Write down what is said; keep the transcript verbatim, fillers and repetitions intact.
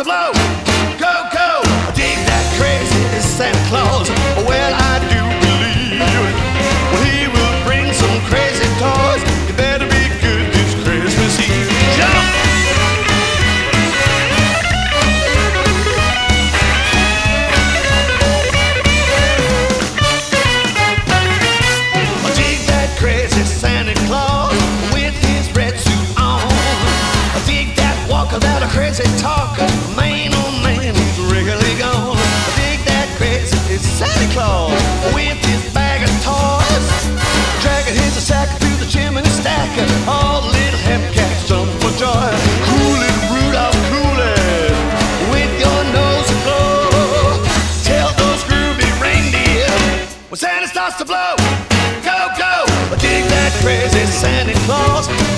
blow. Go, go, dig that crazy Santa Claus. Well, I do believe well, he will bring some crazy toys. You better be good this Christmas Eve. Jump! Dig that crazy Santa Claus with his red suit on. Dig that walker, that a crazy talker. Man, oh man, he's really gone. Dig that crazy Santa Claus with his bag of toys. Dragging his sack through the chimney stack. All the little happy cats jump for joy. Cool it, Rudolph, cool it. With your nose aglow. Tell those groovy reindeer when Santa starts to blow. Go, go, dig that crazy Santa Claus.